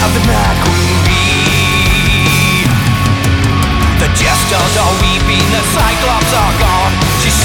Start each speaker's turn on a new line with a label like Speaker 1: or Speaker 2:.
Speaker 1: of the mad queen bee. The jesters are weeping, the cyclops are gone.